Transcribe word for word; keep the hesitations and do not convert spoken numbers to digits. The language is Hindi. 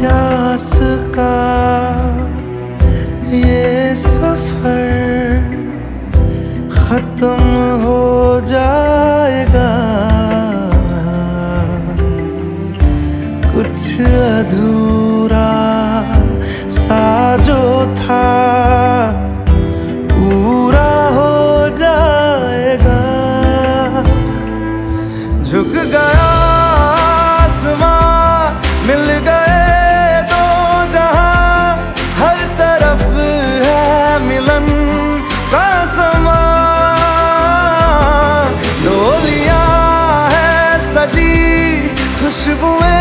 प्यास का ये सफर खत्म हो जाएगा। कुछ अधूरा सा जो था पूरा हो जाएगा। झुक गया आसमां, मिल गए दो जहां, हर तरफ है मिलन का समा। डोलियां है सजी, खुशबुएं